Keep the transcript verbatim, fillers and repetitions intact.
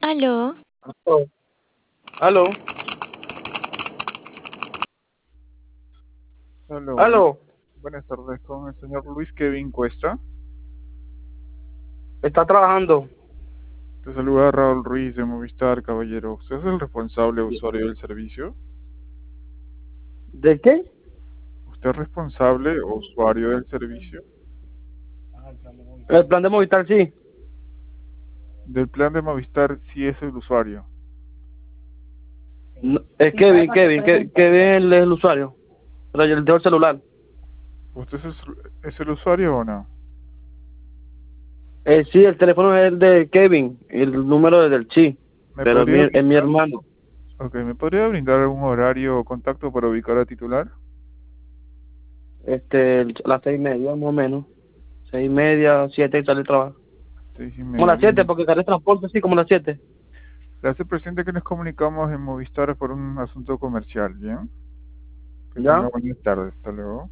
Aló, Oh, aló, Hola, buenas, aló, buenas tardes con el señor Luis Kevin Cuesta. está trabajando. Te saluda Raúl Ruiz de Movistar, caballero. ¿Usted es el responsable usuario del servicio? ¿De qué? ¿Usted es responsable o usuario del servicio? El plan de Movistar, sí. Del plan de Movistar sí es el usuario. No, es Kevin, Kevin, Ke- Kevin es el usuario. Pero yo le tengo el celular. ¿Usted es, es el usuario o no? Eh, sí, el teléfono es el de Kevin, el número es del sí, ¿Me pero es mi, podría es mi brindar, hermano. okay, ¿me podría brindar algún horario o contacto para ubicar a titular? Este, el- las seis y media, más o menos. Seis y media, siete y sale el trabajo. Seis y Como media, las siete, bien. porque sale transporte, sí, como las siete. Le hace presente que nos comunicamos en Movistar por un asunto comercial, ¿bien? Que tenga ¿Ya? buenas tardes. Hasta luego.